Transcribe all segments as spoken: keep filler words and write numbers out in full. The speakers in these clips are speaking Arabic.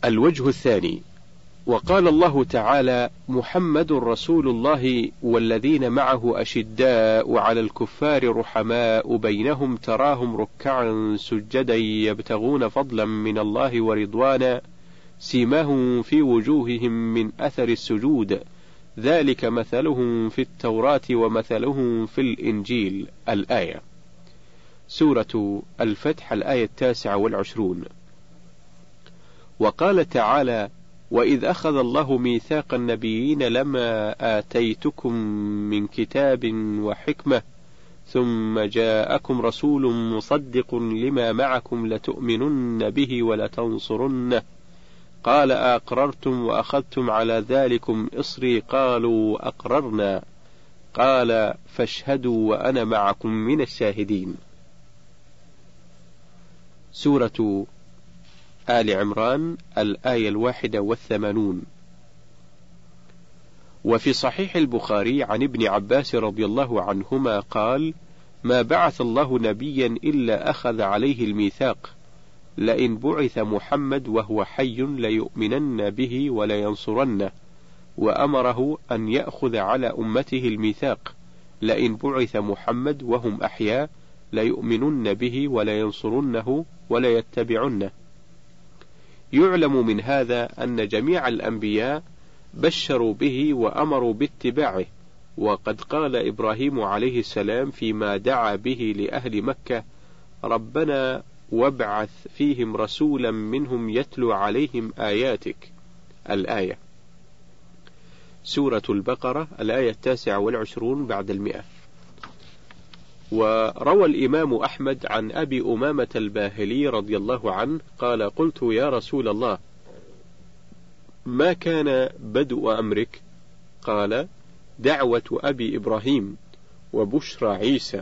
الوجه الثاني: وقال الله تعالى: محمد رسول الله والذين معه أشداء على الكفار رحماء بينهم تراهم ركعا سجدا يبتغون فضلا من الله ورضوانا سيماهم في وجوههم من أثر السجود ذلك مثلهم في التوراة ومثلهم في الإنجيل. الآية. سورة الفتح الآية التاسعة والعشرون. وقال تعالى: وإذ أخذ الله ميثاق النبيين لما آتيتكم من كتاب وحكمة ثم جاءكم رسول مصدق لما معكم لتؤمنن به ولتنصرنه قال أقررتم وأخذتم على ذلكم إصري قالوا أقررنا قال فاشهدوا وأنا معكم من الشاهدين. سورة آل عمران الآية الواحدة والثمانون. وفي صحيح البخاري عن ابن عباس رضي الله عنهما قال: ما بعث الله نبيا إلا أخذ عليه الميثاق لئن بعث محمد وهو حي ليؤمنن به ولينصرنه، وأمره أن يأخذ على أمته الميثاق لئن بعث محمد وهم أحياء ليؤمنن به ولينصرنه وليتبعنه. يعلم من هذا أن جميع الأنبياء بشروا به وأمروا باتباعه، وقد قال إبراهيم عليه السلام فيما دعا به لأهل مكة: ربنا وابعث فيهم رسولا منهم يتلو عليهم آياتك. الآية. سورة البقرة الآية التاسعة والعشرون بعد المئة. وروى الإمام أحمد عن أبي أمامة الباهلي رضي الله عنه قال: قلت يا رسول الله ما كان بدء أمرك؟ قال: دعوة أبي إبراهيم وبشرى عيسى،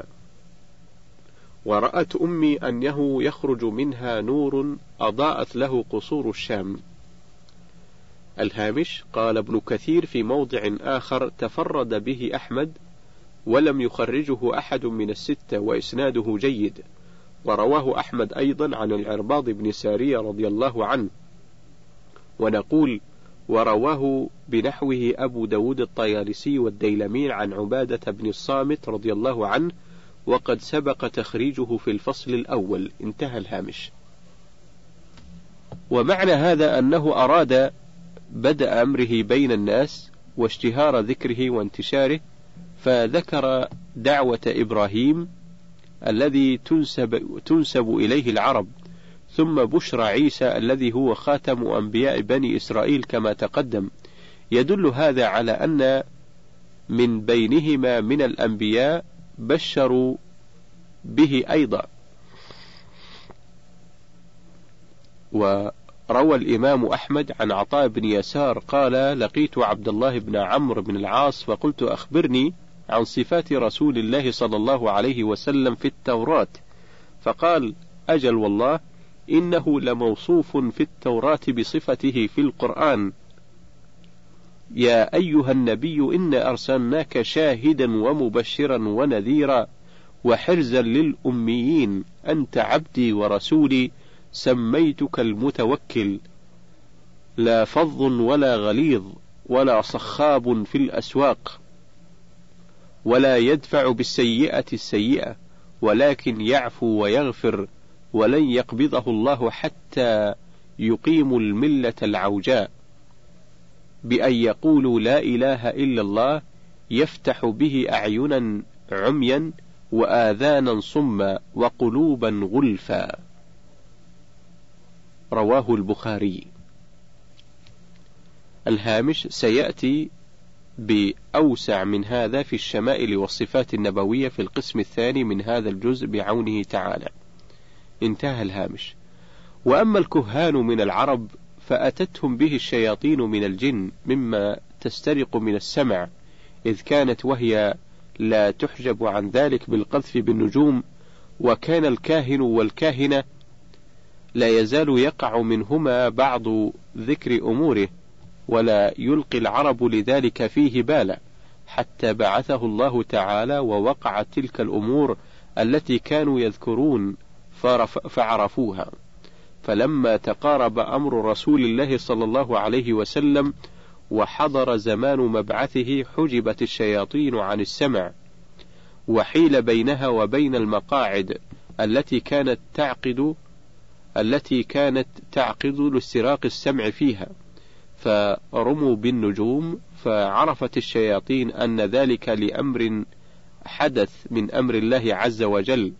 ورأت أمي أنه يخرج منها نور أضاءت له قصور الشام. الهامش. قال ابن كثير في موضع آخر: تفرد به أحمد ولم يخرجه أحد من الستة وإسناده جيد. ورواه أحمد أيضا عن العرباض بن سارية رضي الله عنه. ونقول: ورواه بنحوه أبو داود الطيالسي والديلمي عن عبادة بن الصامت رضي الله عنه، وقد سبق تخريجه في الفصل الأول. انتهى الهامش. ومعنى هذا أنه أراد بدء أمره بين الناس واشتهار ذكره وانتشاره، فذكر دعوة إبراهيم الذي تنسب, تنسب إليه العرب، ثم بشرى عيسى الذي هو خاتم أنبياء بني إسرائيل كما تقدم. يدل هذا على أن من بينهما من الأنبياء بشروا به أيضا. وروى الإمام أحمد عن عطاء بن يسار قال: لقيت عبد الله بن عمرو بن العاص فقلت أخبرني عن صفات رسول الله صلى الله عليه وسلم في التوراة، فقال: أجل والله إنه لموصوف في التوراة بصفته في القرآن: يا أيها النبي إنا أرسلناك شاهدا ومبشرا ونذيرا وحرزا للأميين أنت عبدي ورسولي سميتك المتوكل، لا فظ ولا غليظ ولا صخاب في الأسواق، ولا يدفع بالسيئة السيئة ولكن يعفو ويغفر، ولن يقبضه الله حتى يقيموا الملة العوجاء، بأن يقولوا لا إله إلا الله يفتح به أعينا عميا وآذانا صما وقلوبا غلفا. رواه البخاري. الهامش. سيأتي بأوسع من هذا في الشمائل والصفات النبوية في القسم الثاني من هذا الجزء بعونه تعالى. انتهى الهامش. وأما الكهان من العرب فأتتهم به الشياطين من الجن مما تسترق من السمع، إذ كانت وهي لا تحجب عن ذلك بالقذف بالنجوم، وكان الكاهن والكاهنة لا يزال يقع منهما بعض ذكر أموره، ولا يلقي العرب لذلك فيه بالا، حتى بعثه الله تعالى ووقعت تلك الأمور التي كانوا يذكرون فعرفوها، فلما تقارب أمر رسول الله صلى الله عليه وسلم وحضر زمان مبعثه حجبت الشياطين عن السمع، وحيل بينها وبين المقاعد التي كانت تعقد التي كانت تعقد لاستراق السمع فيها، فرموا بالنجوم، فعرفت الشياطين أن ذلك لأمر حدث من أمر الله عز وجل.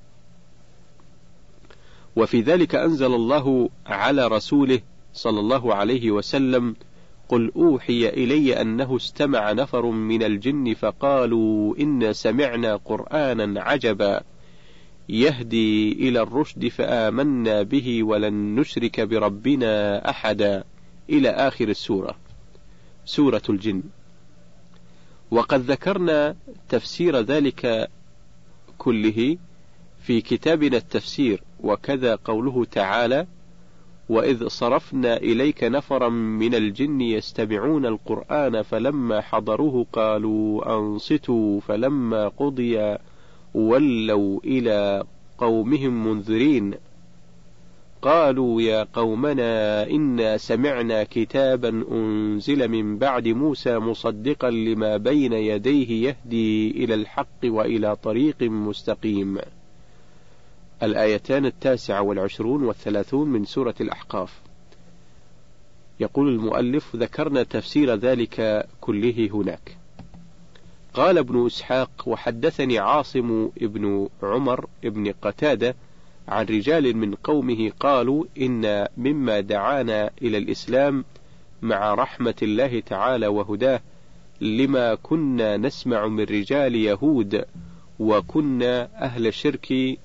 وفي ذلك أنزل الله على رسوله صلى الله عليه وسلم: قل أوحي إلي أنه استمع نفر من الجن فقالوا إنا سمعنا قرآنا عجبا يهدي إلى الرشد فآمنا به ولن نشرك بربنا أحدا، إلى آخر السورة، سورة الجن. وقد ذكرنا تفسير ذلك كله في كتابنا التفسير، وكذا قوله تعالى: وإذ صرفنا إليك نفرا من الجن يستمعون القرآن فلما حضروه قالوا أنصتوا فلما قضي ولوا إلى قومهم منذرين قالوا يا قومنا إنا سمعنا كتابا أنزل من بعد موسى مصدقا لما بين يديه يهدي إلى الحق وإلى طريق مستقيم. الآيتان التاسعة والعشرون والثلاثون من سورة الأحقاف. يقول المؤلف: ذكرنا تفسير ذلك كله هناك. قال ابن إسحاق: وحدثني عاصم ابن عمر ابن قتادة عن رجال من قومه قالوا إن مما دعانا إلى الإسلام مع رحمة الله تعالى وهداه لما كنا نسمع من رجال يهود وكنا أهل شرك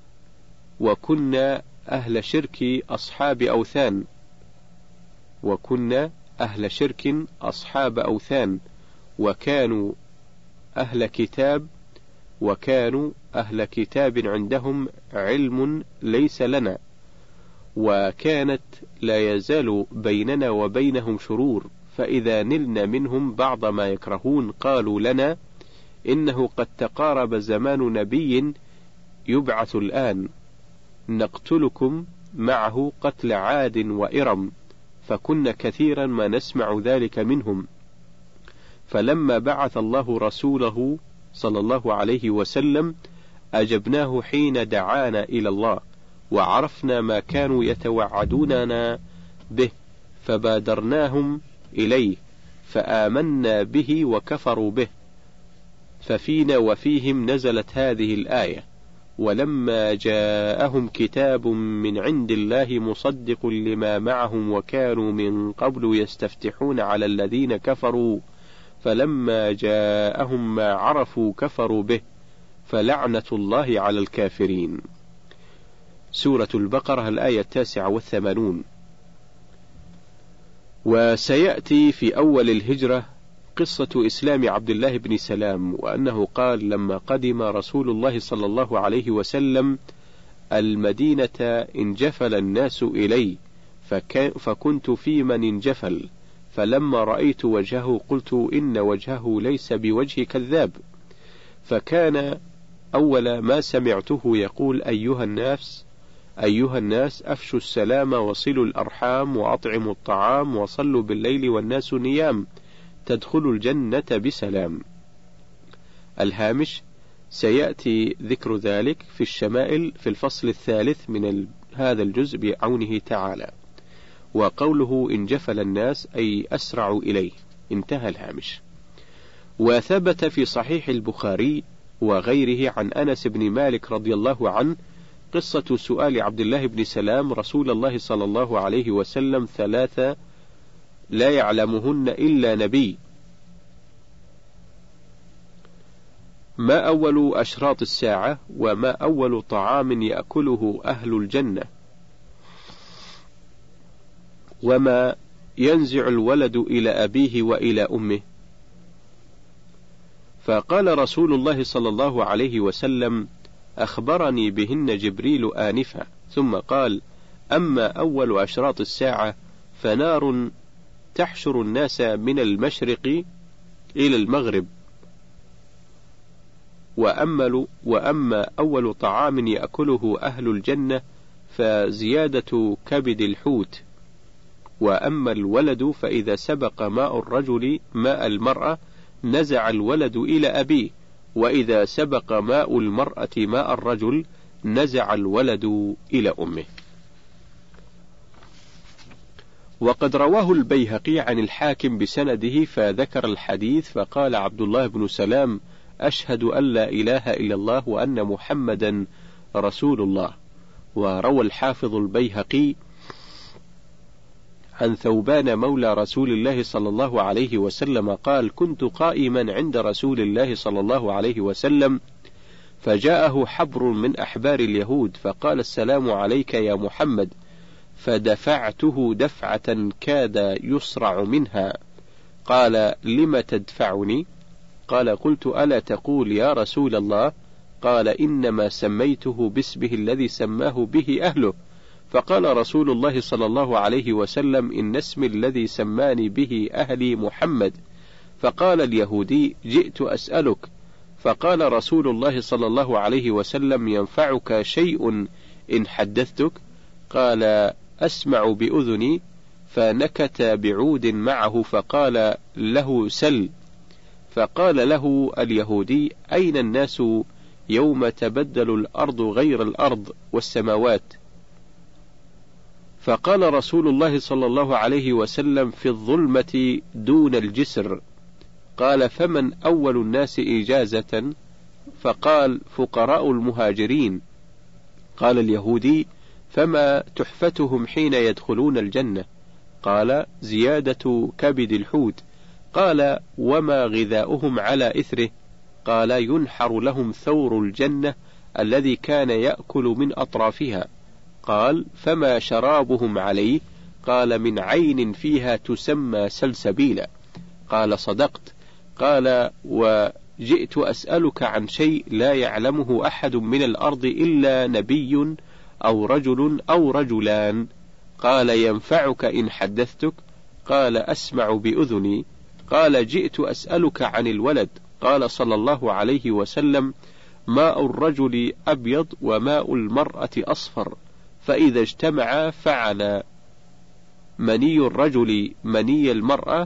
وكنا أهل شرك أصحاب أوثان وكنا أهل شرك أصحاب أوثان وكانوا أهل كتاب وكانوا أهل كتاب عندهم علم ليس لنا، وكانت لا يزال بيننا وبينهم شرور، فإذا نلنا منهم بعض ما يكرهون قالوا لنا إنه قد تقارب زمان نبي يبعث الآن نقتلكم معه قتل عاد وإرم، فكنا كثيرا ما نسمع ذلك منهم. فلما بعث الله رسوله صلى الله عليه وسلم أجبناه حين دعانا إلى الله، وعرفنا ما كانوا يتوعدوننا به فبادرناهم إليه فآمنا به وكفروا به، ففينا وفيهم نزلت هذه الآية: ولما جاءهم كتاب من عند الله مصدق لما معهم وكانوا من قبل يستفتحون على الذين كفروا فلما جاءهم ما عرفوا كفروا به فلعنة الله على الكافرين. سورة البقرة، الآية التاسعة والثمانون. وسيأتي في أول الهجرة قصة إسلام عبد الله بن سلام، وأنه قال: لما قدم رسول الله صلى الله عليه وسلم المدينة انجفل الناس إلي فكنت في من انجفل، فلما رأيت وجهه قلت إن وجهه ليس بوجه كذاب، فكان أول ما سمعته يقول: أيها الناس أيها الناس أفشوا السلام وصلوا الأرحام وأطعموا الطعام وصلوا بالليل والناس نيام تدخلوا الجنة بسلام. الهامش: سيأتي ذكر ذلك في الشمائل في الفصل الثالث من هذا الجزء بعونه تعالى. وقوله انجفل الناس أي أسرعوا إليه. انتهى الهامش. وثبت في صحيح البخاري وغيره عن أنس بن مالك رضي الله عنه قصة سؤال عبد الله بن سلام رسول الله صلى الله عليه وسلم ثلاثة لا يعلمهن إلا نبي: ما أول أشراط الساعة؟ وما أول طعام يأكله أهل الجنة؟ وما ينزع الولد إلى أبيه وإلى أمه؟ فقال رسول الله صلى الله عليه وسلم: أخبرني بهن جبريل آنفا. ثم قال: أما أول أشراط الساعة فنار تحشر الناس من المشرق إلى المغرب، وأما, وأما أول طعام يأكله أهل الجنة فزيادة كبد الحوت. وأما الولد فإذا سبق ماء الرجل ماء المرأة نزع الولد إلى أبيه، وإذا سبق ماء المرأة ماء الرجل نزع الولد إلى أمه. وقد رواه البيهقي عن الحاكم بسنده فذكر الحديث فقال عبد الله بن سلام: أشهد أن لا إله إلا الله وأن محمدا رسول الله. وروى الحافظ البيهقي عن ثوبان مولى رسول الله صلى الله عليه وسلم قال: كنت قائما عند رسول الله صلى الله عليه وسلم فجاءه حبر من أحبار اليهود فقال: السلام عليك يا محمد، فدفعته دفعة كاد يصرع منها. قال: لم تدفعني؟ قال: قلت: ألا تقول يا رسول الله؟ قال: إنما سميته باسمه الذي سماه به أهله. فقال رسول الله صلى الله عليه وسلم: إن اسمي الذي سماني به أهلي محمد. فقال اليهودي: جئت أسألك. فقال رسول الله صلى الله عليه وسلم: ينفعك شيء إن حدثتك؟ قال: أسمع بأذني. فنكت بعود معه فقال له: سل. فقال له اليهودي: أين الناس يوم تبدل الأرض غير الأرض والسماوات؟ فقال رسول الله صلى الله عليه وسلم: في الظلمة دون الجسر. قال: فمن أول الناس إجازة؟ فقال: فقراء المهاجرين. قال اليهودي: فما تحفتهم حين يدخلون الجنة؟ قال: زيادة كبد الحوت. قال: وما غذاؤهم على إثره؟ قال: ينحر لهم ثور الجنة الذي كان يأكل من أطرافها. قال: فما شرابهم عليه؟ قال: من عين فيها تسمى سلسبيلا. قال: صدقت. قال: وجئت أسألك عن شيء لا يعلمه أحد من الأرض إلا نبي أو رجل أو رجلان. قال: ينفعك إن حدثتك؟ قال: أسمع بأذني. قال: جئت أسألك عن الولد. قال صلى الله عليه وسلم: ماء الرجل أبيض وماء المرأة أصفر، فإذا اجتمع فعل مني الرجل مني المرأة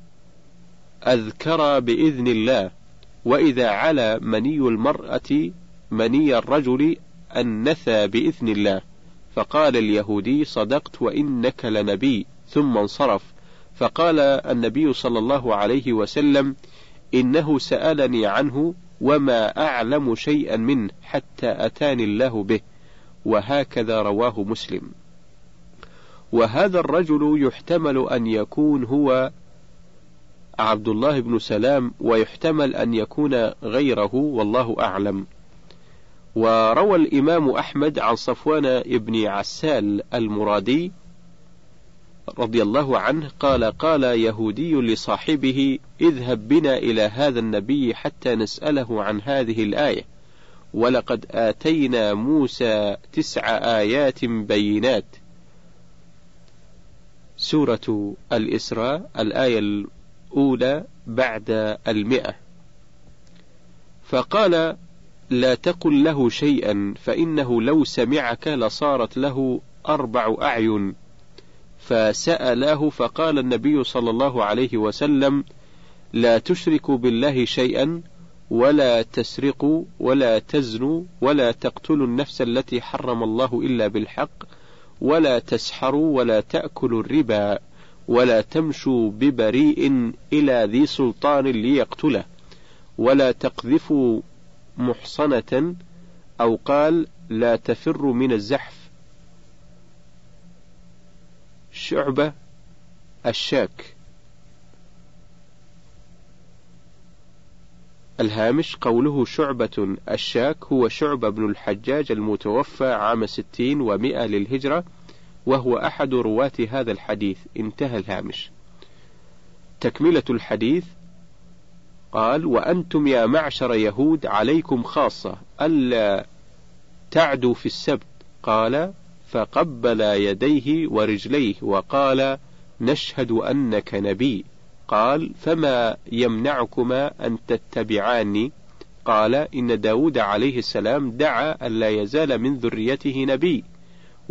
أذكر بإذن الله، وإذا علا مني المرأة مني الرجل أنثى بإذن الله. فقال اليهودي: صدقت وإنك لنبي. ثم انصرف. فقال النبي صلى الله عليه وسلم: إنه سألني عنه وما أعلم شيئا منه حتى أتاني الله به. وهكذا رواه مسلم. وهذا الرجل يحتمل أن يكون هو عبد الله بن سلام، ويحتمل أن يكون غيره، والله أعلم. وروى الإمام أحمد عن صفوان بن عسال المرادي رضي الله عنه قال: قال يهودي لصاحبه: اذهب بنا إلى هذا النبي حتى نسأله عن هذه الآية، ولقد آتينا موسى تسع آيات بينات. سورة الإسراء الآية الأولى بعد المئة. فقال: لا تقل له شيئا، فإنه لو سمعك لصارت له أربع أعين. فسأله فقال النبي صلى الله عليه وسلم: لا تشركوا بالله شيئا، ولا تسرقوا، ولا تزنوا، ولا تقتلوا النفس التي حرم الله إلا بالحق، ولا تسحروا، ولا تأكلوا الربا، ولا تمشوا ببريء إلى ذي سلطان ليقتله، ولا تقذفوا محصنة، أو قال: لا تفروا من الزحف. شعبة الشاك. الهامش: قوله شعبة الشاك هو شعبة بن الحجاج المتوفى عام ستين ومئة للهجرة، وهو أحد رواة هذا الحديث. انتهى الهامش. تكملة الحديث: قال: وأنتم يا معشر يهود عليكم خاصة ألا تعدوا في السبت. قال: فقبل يديه ورجليه وقال: نشهد أنك نبي. قال: فما يمنعكما أن تتبعاني؟ قال: إن داود عليه السلام دعا ألا يزال من ذريته نبي،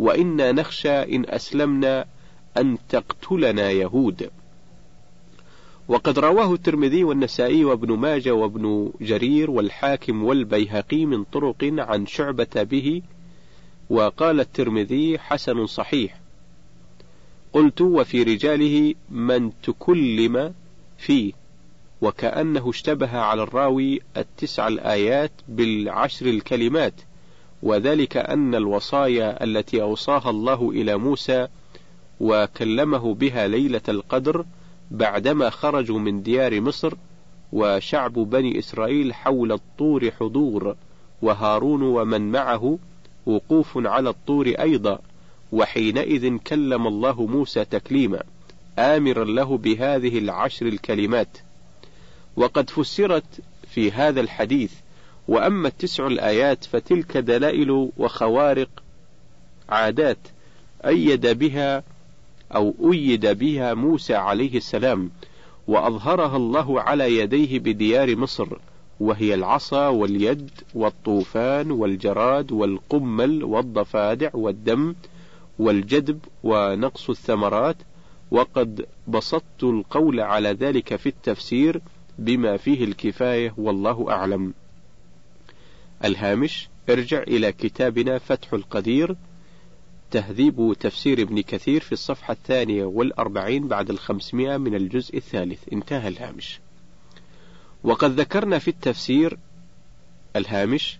وإنا نخشى إن أسلمنا أن تقتلنا يهود. وقد رواه الترمذي والنسائي وابن ماجه وابن جرير والحاكم والبيهقي من طرق عن شعبة به، وقال الترمذي حسن صحيح. قلت: وفي رجاله من تكلم فيه، وكأنه اشتبه على الراوي التسع الآيات بالعشر الكلمات، وذلك أن الوصايا التي أوصاها الله إلى موسى وكلمه بها ليلة القدر بعدما خرجوا من ديار مصر، وشعب بني إسرائيل حول الطور حضور، وهارون ومن معه وقوف على الطور أيضا، وحينئذ كلم الله موسى تكليما آمرا له بهذه العشر الكلمات. وقد فسرت في هذا الحديث. وأما التسع الآيات فتلك دلائل وخوارق عادات أيد بها أو أيد بها موسى عليه السلام، وأظهرها الله على يديه بديار مصر، وهي العصا واليد والطوفان والجراد والقمل والضفادع والدم والجدب ونقص الثمرات. وقد بسطت القول على ذلك في التفسير بما فيه الكفاية، والله أعلم. الهامش: ارجع إلى كتابنا فتح القدير تهذيب تفسير ابن كثير في الصفحة الثانية والأربعين بعد الخمسمائة من الجزء الثالث. انتهى الهامش. وقد ذكرنا في التفسير. الهامش: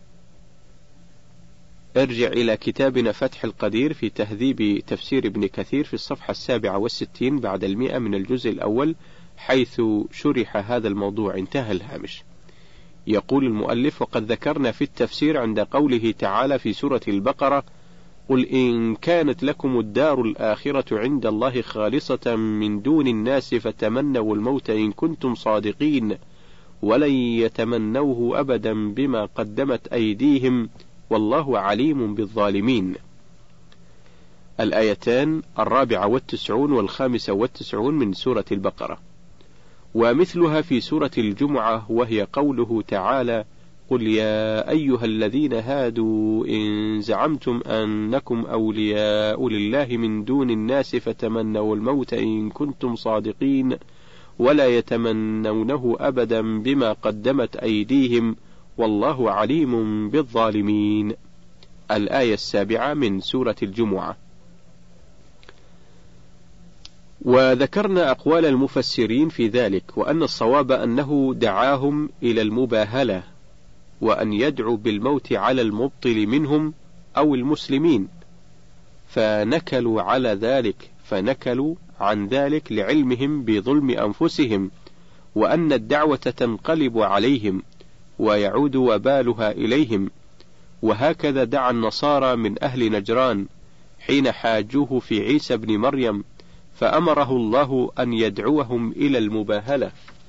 ارجع إلى كتابنا فتح القدير في تهذيب تفسير ابن كثير في الصفحة السابعة والستين بعد المئة من الجزء الأول، حيث شرح هذا الموضوع. انتهى الهامش. يقول المؤلف: وقد ذكرنا في التفسير عند قوله تعالى في سورة البقرة: قل إن كانت لكم الدار الآخرة عند الله خالصة من دون الناس فتمنوا الموت إن كنتم صادقين ولن يتمنوه أبدا بما قدمت أيديهم والله عليم بالظالمين. الآيتان الرابعة والتسعون والخامسة والتسعون من سورة البقرة. ومثلها في سورة الجمعة، وهي قوله تعالى: قل يا أيها الذين هادوا إن زعمتم أنكم أولياء لله من دون الناس فتمنوا الموت إن كنتم صادقين ولا يتمنونه أبدا بما قدمت أيديهم والله عليم بالظالمين. الآية السابعة من سورة الجمعة. وذكرنا أقوال المفسرين في ذلك، وأن الصواب أنه دعاهم إلى المباهلة، وأن يدعو بالموت على المبطل منهم أو المسلمين، فنكلوا على ذلك فنكلوا عن ذلك لعلمهم بظلم أنفسهم، وأن الدعوة تنقلب عليهم ويعود وبالها إليهم. وهكذا دعا النصارى من أهل نجران حين حاجوه في عيسى بن مريم، فأمره الله أن يدعوهم إلى المباهلة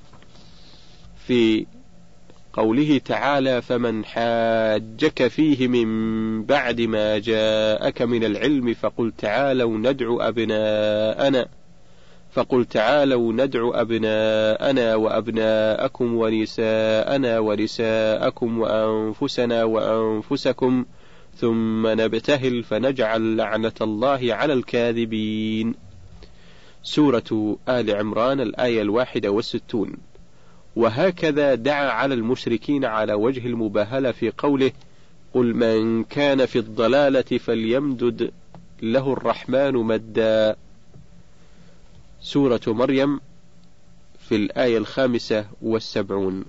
في قوله تعالى: فمن حاجك فيه من بعد ما جاءك من العلم فقل تعالوا ندعو أبناءنا فقل تعالوا ندعو أبناءنا وأبناءكم ونساءنا ونساءكم وأنفسنا وأنفسكم ثم نبتهل فنجعل لعنة الله على الكاذبين. سورة آل عمران الآية الواحدة والستون. وهكذا دعا على المشركين على وجه المباهلة في قوله: قل من كان في الضلالة فليمدد له الرحمن مدا. سورة مريم في الآية الخامسة والسبعون.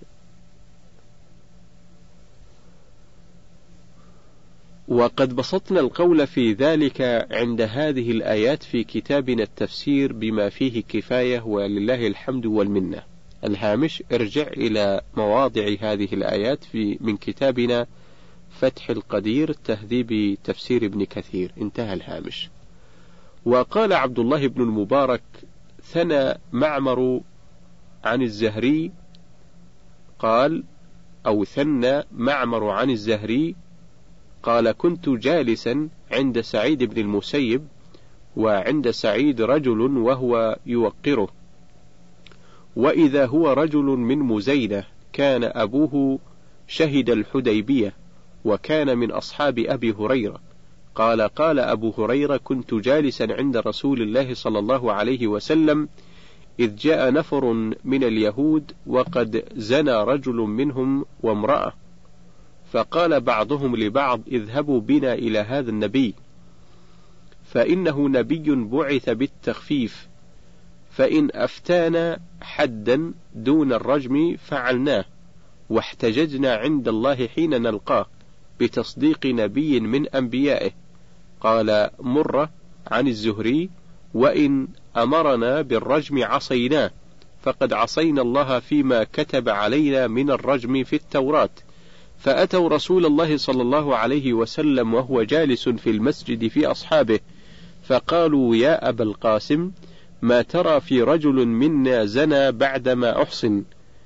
وقد بسطنا القول في ذلك عند هذه الآيات في كتابنا التفسير بما فيه كفاية، ولله الحمد والمنة. الهامش: ارجع إلى مواضع هذه الآيات في من كتابنا فتح القدير تهذيب تفسير ابن كثير. انتهى الهامش. وقال عبد الله بن المبارك: ثنى معمر عن الزهري قال أو ثنى معمر عن الزهري قال: كنت جالسا عند سعيد بن المسيب، وعند سعيد رجل وهو يوقره، وإذا هو رجل من مزينة كان أبوه شهد الحديبية وكان من أصحاب أبي هريرة، قال قال أبو هريرة كنت جالسا عند رسول الله صلى الله عليه وسلم إذ جاء نفر من اليهود وقد زنى رجل منهم وامرأة، فقال بعضهم لبعض اذهبوا بنا إلى هذا النبي فإنه نبي بعث بالتخفيف، فإن أفتانا حدا دون الرجم فعلناه، واحتججنا عند الله حين نلقاه بتصديق نبي من أنبيائه. قال مرة عن الزهري وإن أمرنا بالرجم عصيناه، فقد عصينا الله فيما كتب علينا من الرجم في التوراة. فأتوا رسول الله صلى الله عليه وسلم وهو جالس في المسجد في أصحابه، فقالوا يا أبا القاسم ما ترى في رجل منا زنى بعدما أحصن؟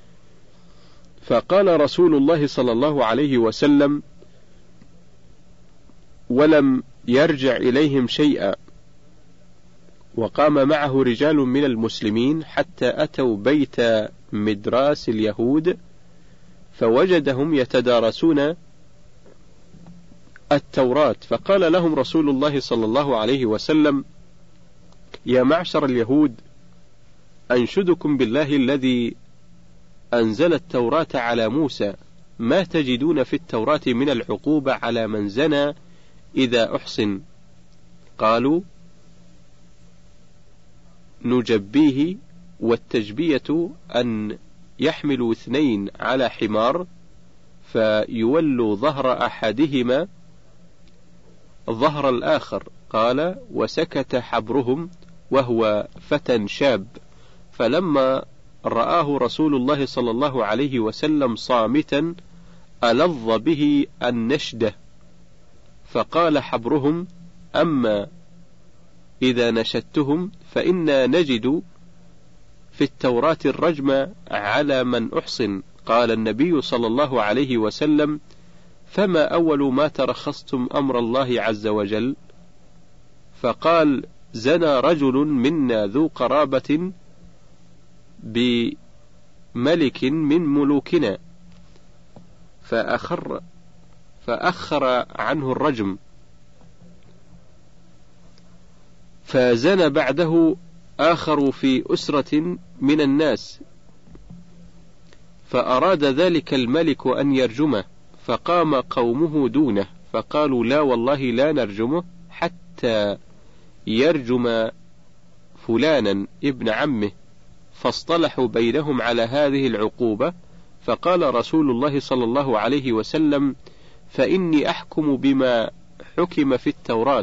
فقال رسول الله صلى الله عليه وسلم ولم يرجع إليهم شيئا. وقام معه رجال من المسلمين حتى أتوا بيت مدراس اليهود فوجدهم يتدارسون التوراة، فقال لهم رسول الله صلى الله عليه وسلم يا معشر اليهود أنشدكم بالله الذي أنزل التوراة على موسى ما تجدون في التوراة من العقوبة على من زنى إذا أحصن؟ قالوا نجبيه، والتجبية أن يحملوا اثنين على حمار فيولوا ظهر أحدهما ظهر الآخر. قال وسكت حبرهم وهو فتى شاب، فلما رآه رسول الله صلى الله عليه وسلم صامتا ألظ به النشدة، فقال حبرهم أما إذا نشدتهم فإنا نجد في التوراة الرجم على من أحصن. قال النبي صلى الله عليه وسلم فما أول ما ترخصتم أمر الله عز وجل؟ فقال زنى رجل منا ذو قرابة بملك من ملوكنا فأخر فأخر عنه الرجم، فزنى بعده آخر في أسرة من الناس، فأراد ذلك الملك أن يرجمه، فقام قومه دونه فقالوا لا والله لا نرجمه حتى يرجم فلانا ابن عمه، فاصطلحوا بينهم على هذه العقوبة. فقال رسول الله صلى الله عليه وسلم فإني أحكم بما حكم في التوراة،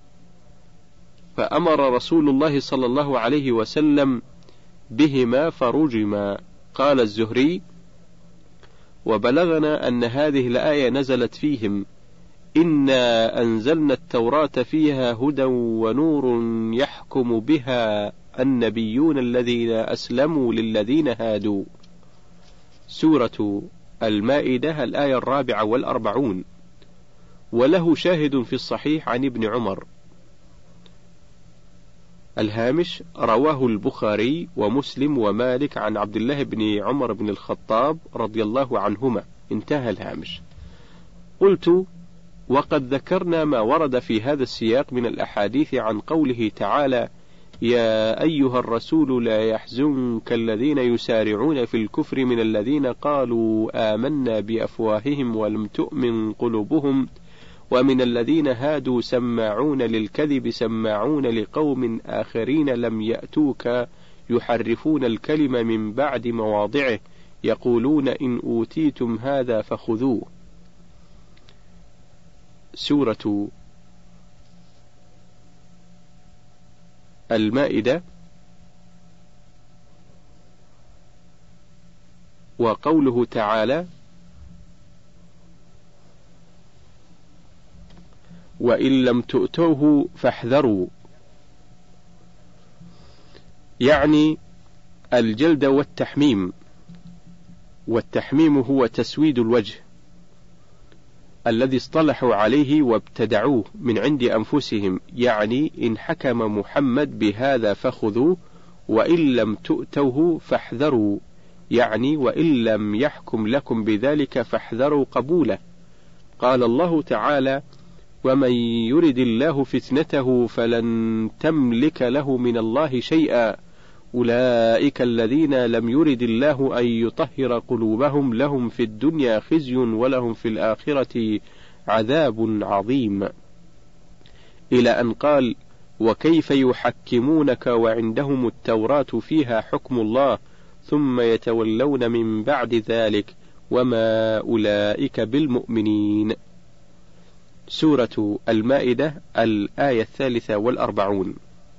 فأمر رسول الله صلى الله عليه وسلم بهما فرجما. قال الزهري وبلغنا أن هذه الآية نزلت فيهم إنا أنزلنا التوراة فيها هدى ونور يحكم بها النبيون الذين أسلموا للذين هادوا. سورة المائدة الآية الرابعة والأربعون. وله شاهد في الصحيح عن ابن عمر. الهامش رواه البخاري ومسلم ومالك عن عبد الله بن عمر بن الخطاب رضي الله عنهما. انتهى الهامش. قلت وقد ذكرنا ما ورد في هذا السياق من الأحاديث عن قوله تعالى يا أيها الرسول لا يحزنك الذين يسارعون في الكفر من الذين قالوا آمنا بأفواههم ولم تؤمن قلوبهم ومن الذين هادوا سماعون للكذب سماعون لقوم آخرين لم يأتوك يحرفون الكلم من بعد مواضعه يقولون إن أوتيتم هذا فخذوه. سورة المائدة. وقوله تعالى وإن لم تؤتوه فاحذروا، يعني الجلد والتحميم، والتحميم هو تسويد الوجه الذي اصطلحوا عليه وابتدعوه من عند أنفسهم، يعني إن حكم محمد بهذا فخذوه وإن لم تؤتوه فاحذروا، يعني وإن لم يحكم لكم بذلك فاحذروا قبوله. قال الله تعالى ومن يرد الله فتنته فلن تملك له من الله شيئا أولئك الذين لم يرد الله أن يطهر قلوبهم لهم في الدنيا خزي ولهم في الآخرة عذاب عظيم، إلى أن قال وكيف يحكمونك وعندهم التوراة فيها حكم الله ثم يتولون من بعد ذلك وما أولئك بالمؤمنين. سورة المائدة الآية الثالثة والأربعون.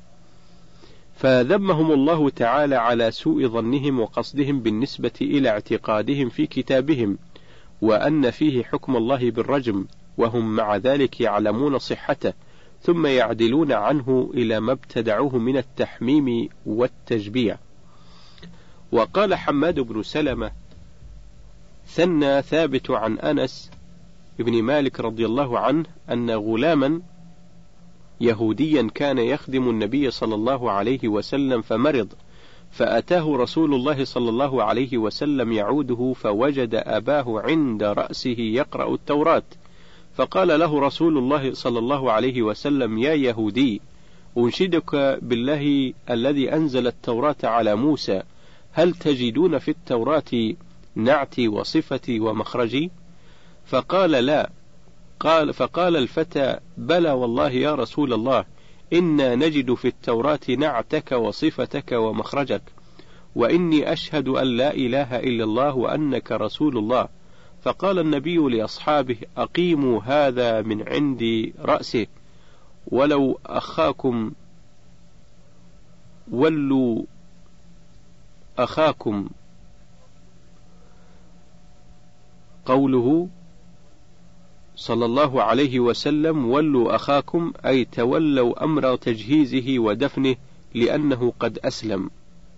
فذمهم الله تعالى على سوء ظنهم وقصدهم بالنسبة إلى اعتقادهم في كتابهم وأن فيه حكم الله بالرجم، وهم مع ذلك يعلمون صحته ثم يعدلون عنه إلى ما ابتدعوه من التحميم والتشبيع. وقال حماد بن سلمة ثنى ثابت عن أنس ابن مالك رضي الله عنه أن غلاما يهوديا كان يخدم النبي صلى الله عليه وسلم فمرض، فأتاه رسول الله صلى الله عليه وسلم يعوده فوجد أباه عند رأسه يقرأ التوراة، فقال له رسول الله صلى الله عليه وسلم يا يهودي أنشدك بالله الذي أنزل التوراة على موسى، هل تجدون في التوراة نعتي وصفتي ومخرجي؟ فقال لا. قال فقال الفتى بلى والله يا رسول الله، إنا نجد في التوراة نعتك وصفتك ومخرجك، وإني أشهد أن لا إله إلا الله وأنك رسول الله. فقال النبي لأصحابه أقيموا هذا من عند رأسه، ولو أخاكم ولوا أخاكم. قوله صلى الله عليه وسلم ولوا أخاكم أي تولوا أمر تجهيزه ودفنه لأنه قد أسلم.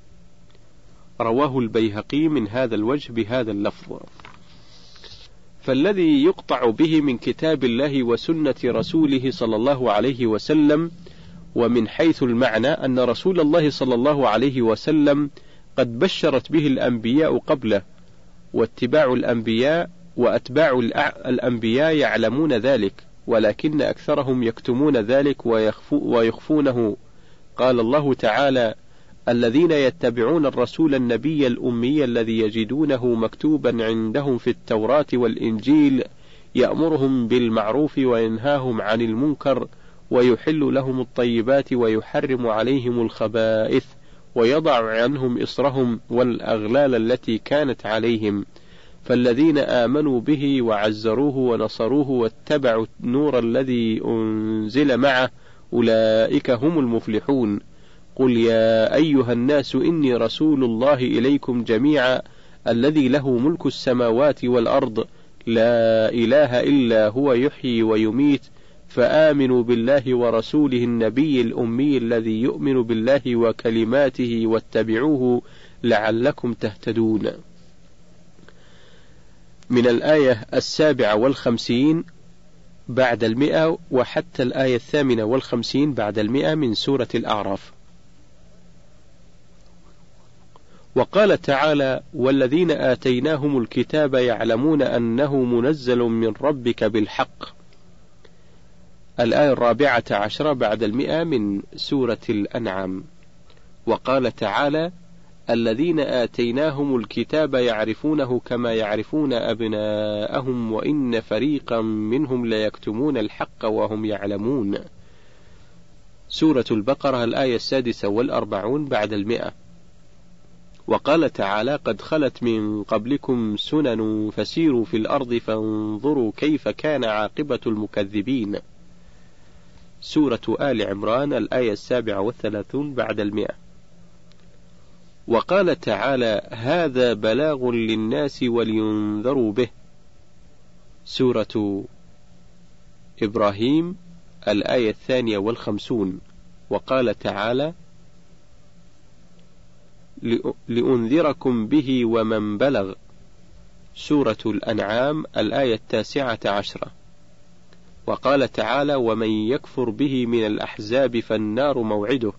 رواه البيهقي من هذا الوجه بهذا اللفظ. فالذي يقطع به من كتاب الله وسنة رسوله صلى الله عليه وسلم، ومن حيث المعنى أن رسول الله صلى الله عليه وسلم قد بشرت به الأنبياء قبله، واتباع الأنبياء وأتباع الأنبياء يعلمون ذلك، ولكن أكثرهم يكتمون ذلك ويخفونه. قال الله تعالى الذين يتبعون الرسول النبي الأمي الذي يجدونه مكتوبا عندهم في التوراة والإنجيل يأمرهم بالمعروف وينهاهم عن المنكر ويحل لهم الطيبات ويحرم عليهم الخبائث ويضع عنهم إصرهم والأغلال التي كانت عليهم، فالذين آمنوا به وعزروه ونصروه واتبعوا النور الذي أنزل معه أولئك هم المفلحون. قل يا أيها الناس إني رسول الله إليكم جميعا الذي له ملك السماوات والأرض لا إله إلا هو يحيي ويميت، فآمنوا بالله ورسوله النبي الأمي الذي يؤمن بالله وكلماته واتبعوه لعلكم تهتدون. من الآية السابعة والخمسين بعد المئة وحتى الآية الثامنة والخمسين بعد المئة من سورة الأعراف. وقال تعالى والذين آتيناهم الكتاب يعلمون أنه منزل من ربك بالحق. الآية الرابعة عشرة بعد المئة من سورة الأنعام. وقال تعالى الذين آتيناهم الكتاب يعرفونه كما يعرفون أبناءهم وإن فريقا منهم ليكتمون الحق وهم يعلمون. سورة البقرة الآية السادسة والأربعون بعد المئة. وقال تعالى قد خلت من قبلكم سنن فسيروا في الأرض فانظروا كيف كان عاقبة المكذبين. سورة آل عمران الآية السابعة والثلاثون بعد المئة. وقال تعالى هذا بلاغ للناس ولينذروا به. سورة إبراهيم الآية الثانية والخمسون. وقال تعالى لأنذركم به ومن بلغ. سورة الأنعام الآية التاسعة عشرة. وقال تعالى ومن يكفر به من الأحزاب فالنار موعده.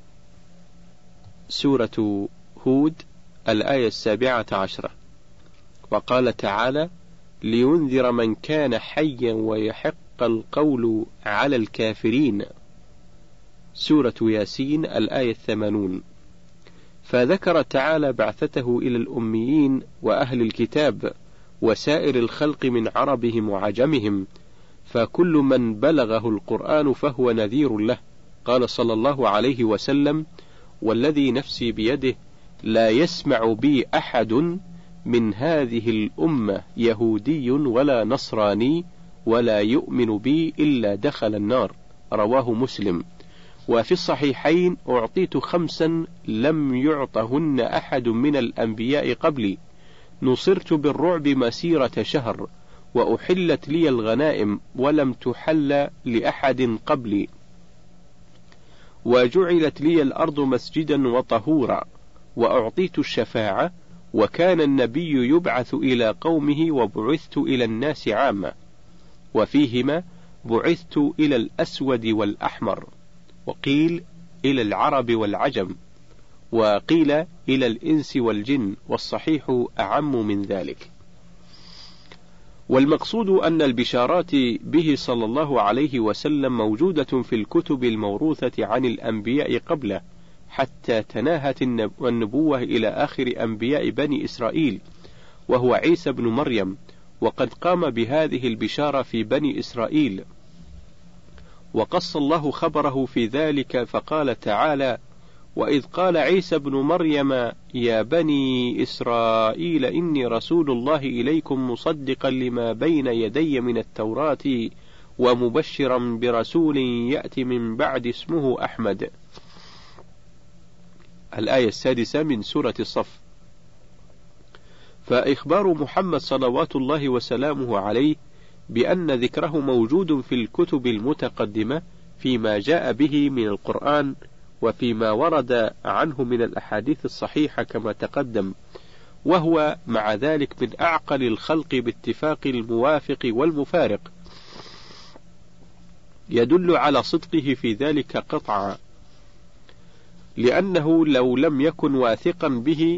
سورة هود الآية السابعة عشرة. وقال تعالى لينذر من كان حيا ويحق وحق القول على الكافرين. سورة ياسين الآية الثمانون. فذكر تعالى بعثته إلى الأميين وأهل الكتاب وسائر الخلق من عربهم وعجمهم، فكل من بلغه القرآن فهو نذير له. قال صلى الله عليه وسلم: والذي نفسي بيده لا يسمع بي أحد من هذه الأمة يهودي ولا نصراني ولا يؤمن بي إلا دخل النار. رواه مسلم. وفي الصحيحين: أعطيت خمسا لم يعطهن أحد من الأنبياء قبلي، نصرت بالرعب مسيرة شهر، وأحلت لي الغنائم ولم تحل لأحد قبلي، وجعلت لي الأرض مسجدا وطهورا، وأعطيت الشفاعة، وكان النبي يبعث إلى قومه وبعثت إلى الناس عامة. وفيهما: بعثت إلى الأسود والأحمر، وقيل إلى العرب والعجم، وقيل إلى الإنس والجن، والصحيح أعم من ذلك. والمقصود أن البشارات به صلى الله عليه وسلم موجودة في الكتب الموروثة عن الأنبياء قبله، حتى تناهت النبوة إلى آخر أنبياء بني إسرائيل، وهو عيسى بن مريم، وقد قام بهذه البشارة في بني إسرائيل، وقص الله خبره في ذلك فقال تعالى: وإذ قال عيسى بن مريم يا بني إسرائيل إني رسول الله إليكم مصدقا لما بين يدي من التوراة ومبشرا برسول يأتي من بعد اسمه أحمد. الآية السادسة من سورة الصف. فإخبار محمد صلوات الله وسلامه عليه بأن ذكره موجود في الكتب المتقدمة فيما جاء به من القرآن، وفيما ورد عنه من الأحاديث الصحيحة كما تقدم، وهو مع ذلك من أعقل الخلق باتفاق الموافق والمفارق، يدل على صدقه في ذلك قطعا، لأنه لو لم يكن واثقا به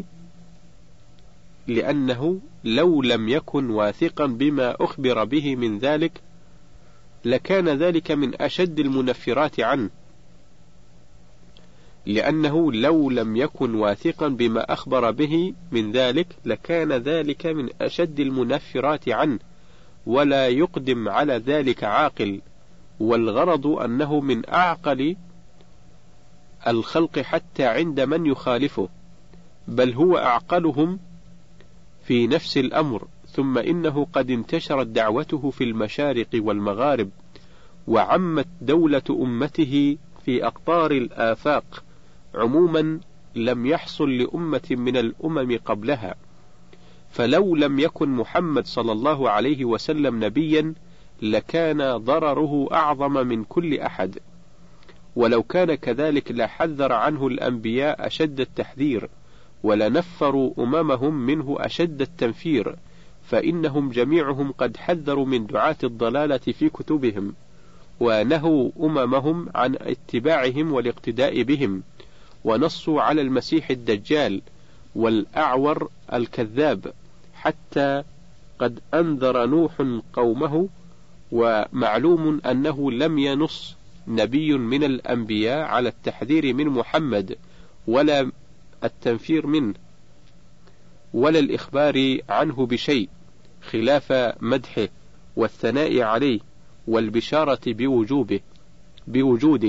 لأنه لو لم يكن واثقا بما أخبر به من ذلك لكان ذلك من أشد المنفرات عنه لأنه لو لم يكن واثقا بما أخبر به من ذلك لكان ذلك من أشد المنفرات عنه، ولا يقدم على ذلك عاقل، والغرض أنه من أعقل الخلق حتى عند من يخالفه، بل هو أعقلهم في نفس الأمر. ثم إنه قد انتشرت دعوته في المشارق والمغارب، وعمت دولة أمته في أقطار الآفاق عموما لم يحصل لأمة من الأمم قبلها. فلو لم يكن محمد صلى الله عليه وسلم نبيا لكان ضرره أعظم من كل أحد، ولو كان كذلك لحذر عنه الأنبياء أشد التحذير، ولنفروا أممهم منه أشد التنفير، فإنهم جميعهم قد حذروا من دعاة الضلالة في كتبهم، ونهوا أممهم عن اتباعهم والاقتداء بهم، ونصوا على المسيح الدجال والأعور الكذاب، حتى قد أنذر نوح قومه. ومعلوم أنه لم ينص نبي من الأنبياء على التحذير من محمد ولا التنفير منه ولا الإخبار عنه بشيء، خلاف مدحه والثناء عليه والبشارة بوجوبه بوجوده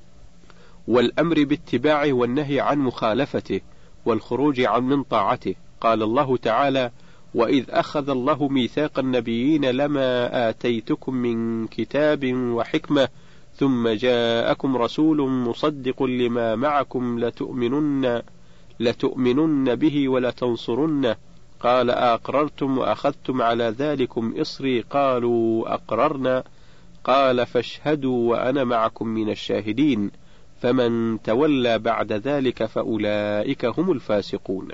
والأمر باتباعه والنهي عن مخالفته والخروج عن من طاعته. قال الله تعالى: وإذ أخذ الله ميثاق النبيين لما آتيتكم من كتاب وحكمة ثم جاءكم رسول مصدق لما معكم لتؤمنن لتؤمنن به ولتنصرنه قال أقررتم وأخذتم على ذلكم إصري قالوا أقررنا قال فاشهدوا وأنا معكم من الشاهدين فمن تولى بعد ذلك فأولئك هم الفاسقون.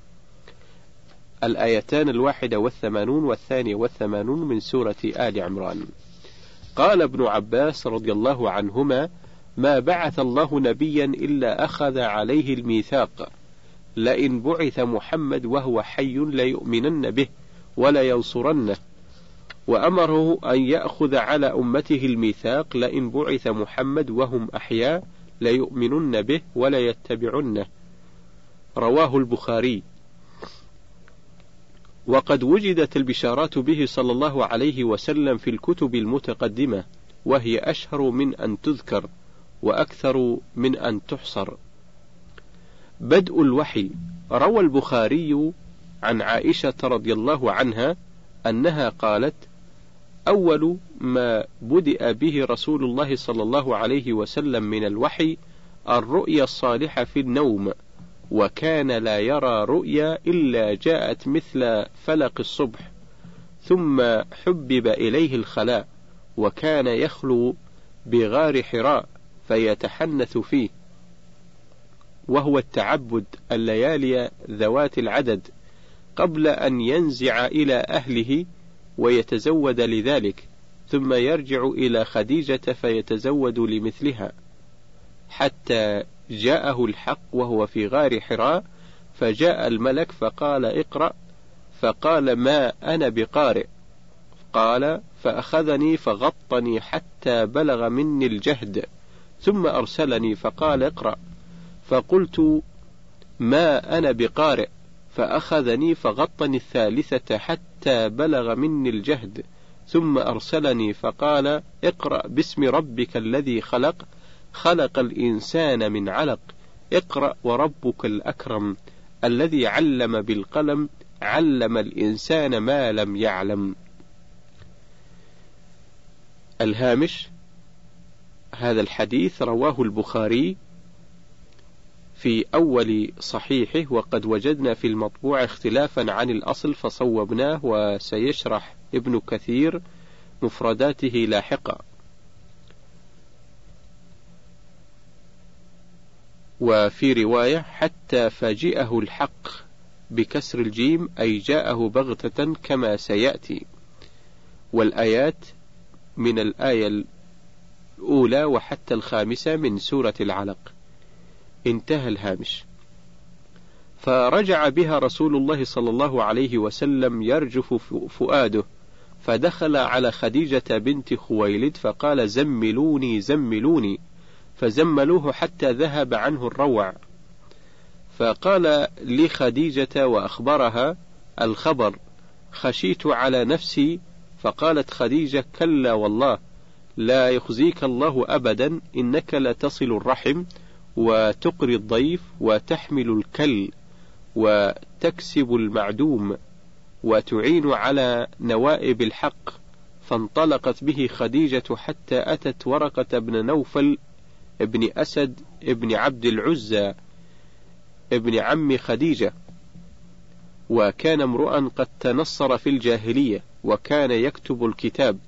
الآيتان الواحدة والثمانون والثانية والثمانون من سورة آل عمران. قال ابن عباس رضي الله عنهما: ما بعث الله نبيا إلا أخذ عليه الميثاق، لئن بعث محمد وهو حي ليؤمنن به ولا ينصرنه. وأمره أن يأخذ على أمته الميثاق لئن بعث محمد وهم أحياء ليؤمنن به ولا يتبعنه. رواه البخاري. وقد وجدت البشارات به صلى الله عليه وسلم في الكتب المتقدمة، وهي أشهر من أن تذكر وأكثر من أن تحصر. بدء الوحي. روى البخاري عن عائشة رضي الله عنها أنها قالت: أول ما بدأ به رسول الله صلى الله عليه وسلم من الوحي الرؤيا الصالحة في النوم، وكان لا يرى رؤيا إلا جاءت مثل فلق الصبح، ثم حبب إليه الخلاء، وكان يخلو بغار حراء فيتحنث فيه، وهو التعبد الليالي ذوات العدد قبل أن ينزع إلى أهله ويتزود لذلك، ثم يرجع إلى خديجة فيتزود لمثلها، حتى جاءه الحق وهو في غار حراء، فجاء الملك فقال: اقرأ، فقال: ما أنا بقارئ. قال: فأخذني فغطني حتى بلغ مني الجهد، ثم أرسلني فقال: اقرأ، فقلت: ما أنا بقارئ، فأخذني فغطني الثالثة حتى بلغ مني الجهد، ثم أرسلني فقال: اقرأ باسم ربك الذي خلق، خلق الإنسان من علق، اقرأ وربك الأكرم الذي علم بالقلم، علم الإنسان ما لم يعلم. الهامش: هذا الحديث رواه البخاري في أول صحيحه، وقد وجدنا في المطبوع اختلافا عن الأصل فصوبناه، وسيشرح ابن كثير مفرداته لاحقا. وفي رواية: حتى فاجئه الحق بكسر الجيم، أي جاءه بغتة كما سيأتي. والآيات من الآية الأولى وحتى الخامسة من سورة العلق. انتهى الهامش. فرجع بها رسول الله صلى الله عليه وسلم يرجف فؤاده، فدخل على خديجة بنت خويلد فقال: زملوني زملوني، فزملوه حتى ذهب عنه الروع. فقال لخديجة وأخبرها الخبر: خشيت على نفسي. فقالت خديجة: كلا والله، لا يخزيك الله أبدا، إنك لتصل الرحم وتقري الضيف وتحمل الكل وتكسب المعدوم وتعين على نوائب الحق. فانطلقت به خديجة حتى أتت ورقة بن نوفل ابن أسد ابن عبد العزى ابن عم خديجة، وكان امرؤا قد تنصر في الجاهلية، وكان يكتب الكتاب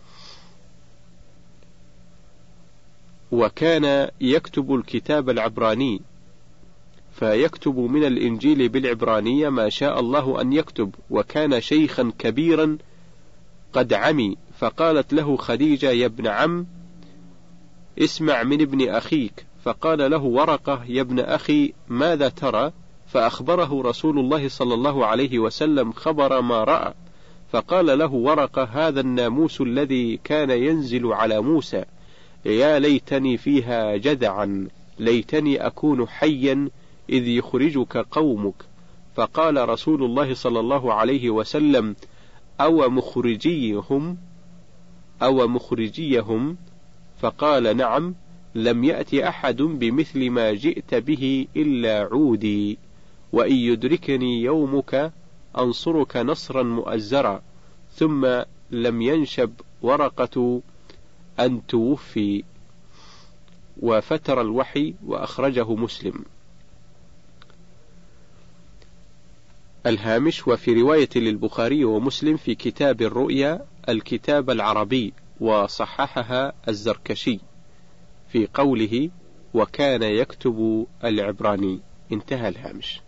وكان يكتب الكتاب العبراني، فيكتب من الإنجيل بالعبرانية ما شاء الله أن يكتب، وكان شيخا كبيرا قد عمي. فقالت له خديجة: يا ابن عم، اسمع من ابن أخيك. فقال له ورقة: يا ابن أخي، ماذا ترى؟ فأخبره رسول الله صلى الله عليه وسلم خبر ما رأى. فقال له ورقة: هذا الناموس الذي كان ينزل على موسى، يا ليتني فيها جذعا، ليتني أكون حيا إذ يخرجك قومك. فقال رسول الله صلى الله عليه وسلم: أو مخرجيهم أو مخرجيهم؟ فقال: نعم، لم يأتي أحد بمثل ما جئت به إلا عودي، وإن يدركني يومك أنصرك نصرا مؤزرا. ثم لم ينشب ورقة أن توفي. وفتر الوحي، وأخرجه مسلم. الهامش: وفي رواية للبخاري ومسلم في كتاب الرؤيا الكتاب العربي، وصححها الزركشي في قوله: وكان يكتب العبراني. انتهى الهامش.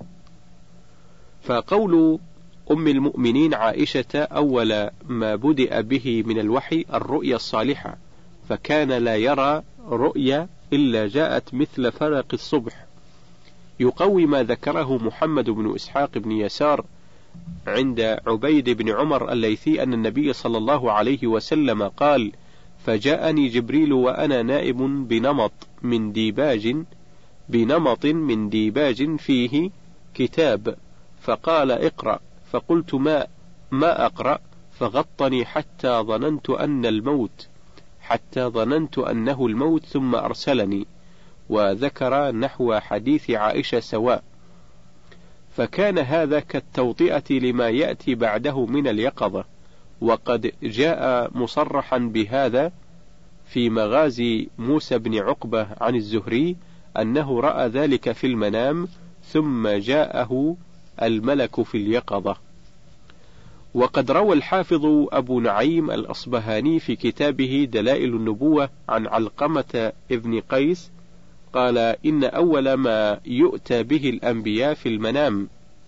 فقول أم المؤمنين عائشة: أول ما بدأ به من الوحي الرؤيا الصالحة، فكان لا يرى رؤيا إلا جاءت مثل فلق الصبح، يقوي ما ذكره محمد بن إسحاق بن يسار عند عبيد بن عمر الليثي أن النبي صلى الله عليه وسلم قال: فجاءني جبريل وأنا نائم بنمط من ديباج بنمط من ديباج فيه كتاب، فقال: اقرأ. فقلت: ما ما أقرأ؟ فغطني حتى ظننت أن الموت حتى ظننت أنه الموت ثم أرسلني. وذكر نحو حديث عائشة سواء. فكان هذا كالتوطئة لما يأتي بعده من اليقظة، وقد جاء مصرحا بهذا في مغازي موسى بن عقبة عن الزهري أنه رأى ذلك في المنام ثم جاءه الملك في اليقظة. وقد روى الحافظ أبو نعيم الأصبهاني في كتابه دلائل النبوة عن علقمة ابن قيس قال: إن أول ما يؤتى به الأنبياء في المنام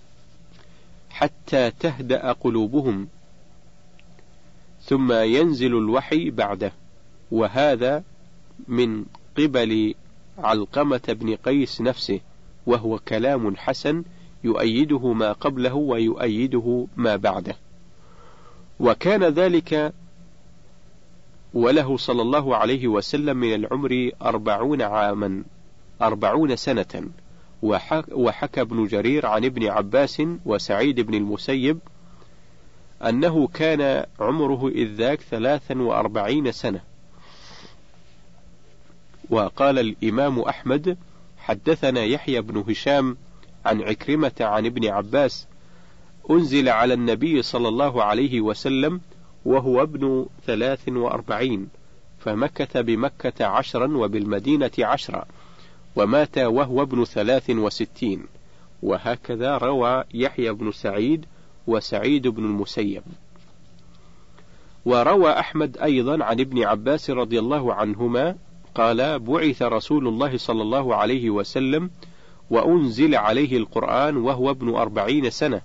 حتى تهدأ قلوبهم، ثم ينزل الوحي بعده. وهذا من قبل علقمة بن قيس نفسه، وهو كلام حسن يؤيده ما قبله ويؤيده ما بعده. وكان ذلك وله صلى الله عليه وسلم من العمر أربعون عاما أربعون سنة. وحكى ابن جرير عن ابن عباس وسعيد بن المسيب أنه كان عمره إذ ذاك ثلاثا وأربعين سنة. وقال الإمام أحمد: حدثنا يحيى بن هشام عن عكرمة عن ابن عباس: أنزل على النبي صلى الله عليه وسلم وهو ابن ثلاث وأربعين، فمكث بمكة عشرا وبالمدينة عشرا، ومات وهو ابن ثلاث وستين. وهكذا روى يحيى بن سعيد وسعيد بن المسيب. وروى أحمد أيضا عن ابن عباس رضي الله عنهما قال: بعث رسول الله صلى الله عليه وسلم وأنزل عليه القرآن وهو ابن أربعين سنة،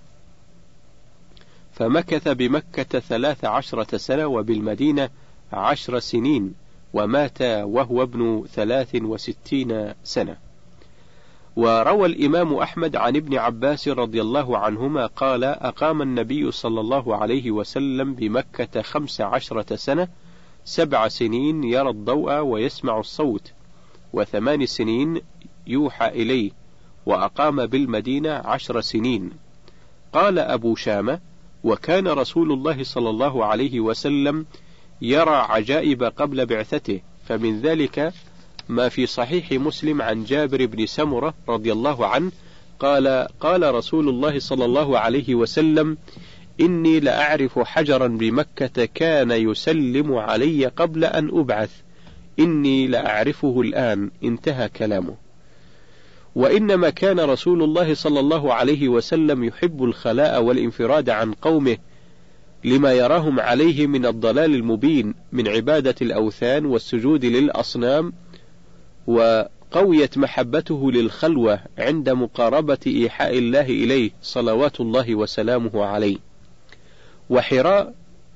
فمكث بمكة ثلاث عشرة سنة وبالمدينة عشر سنين، ومات وهو ابن ثلاث وستين سنة. وروى الإمام أحمد عن ابن عباس رضي الله عنهما قال: أقام النبي صلى الله عليه وسلم بمكة خمس عشرة سنة، سبع سنين يرى الضوء ويسمع الصوت، وثمان سنين يوحى إليه، وأقام بالمدينة عشر سنين. قال أبو شامة: وكان رسول الله صلى الله عليه وسلم يرى عجائب قبل بعثته، فمن ذلك ما في صحيح مسلم عن جابر بن سمرة رضي الله عنه قال: قال رسول الله صلى الله عليه وسلم: إني لأعرف حجرا بمكة كان يسلم علي قبل أن أبعث، إني لأعرفه الآن. انتهى كلامه. وإنما كان رسول الله صلى الله عليه وسلم يحب الخلاء والانفراد عن قومه لما يراهم عليه من الضلال المبين من عبادة الأوثان والسجود للأصنام، وقويت محبته للخلوة عند مقاربة إيحاء الله إليه صلوات الله وسلامه عليه. وحراء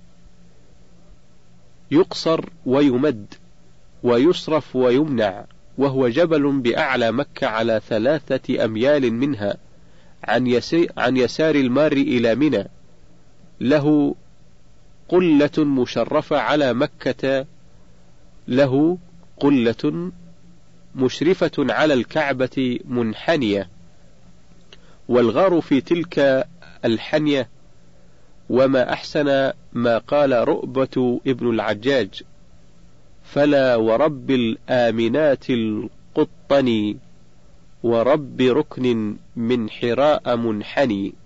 يقصر ويمد ويصرف ويمنع، وهو جبل بأعلى مكة على ثلاثة أميال منها عن, عن يسار المار إلى منى، له قلة مشرفة على مكة، له قلة مشرفة على الكعبة منحنية، والغار في تلك الحنية. وما أحسن ما قال رؤبة ابن العجاج: فلا ورب الآمنات القطن ورب ركن من حراء منحني.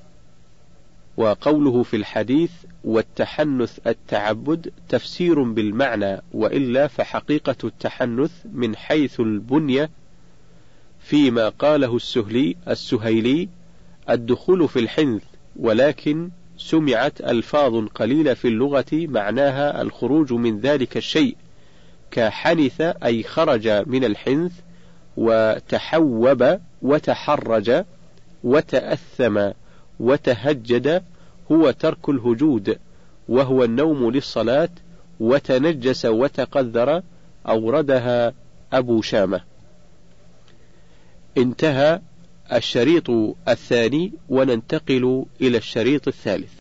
وقوله في الحديث: والتحنث التعبد تفسير بالمعنى، وإلا فحقيقة التحنث من حيث البنية فيما قاله السهلي السهيلي الدخول في الحنث، ولكن سمعت ألفاظ قليلة في اللغة معناها الخروج من ذلك الشيء، كحنث أي خرج من الحنث، وتحوب وتحرج وتأثم وتهجد هو ترك الهجود، وهو النوم للصلاة، وتنجس وتقذر. أوردها أبو شامة. انتهى الشريط الثاني وننتقل إلى الشريط الثالث.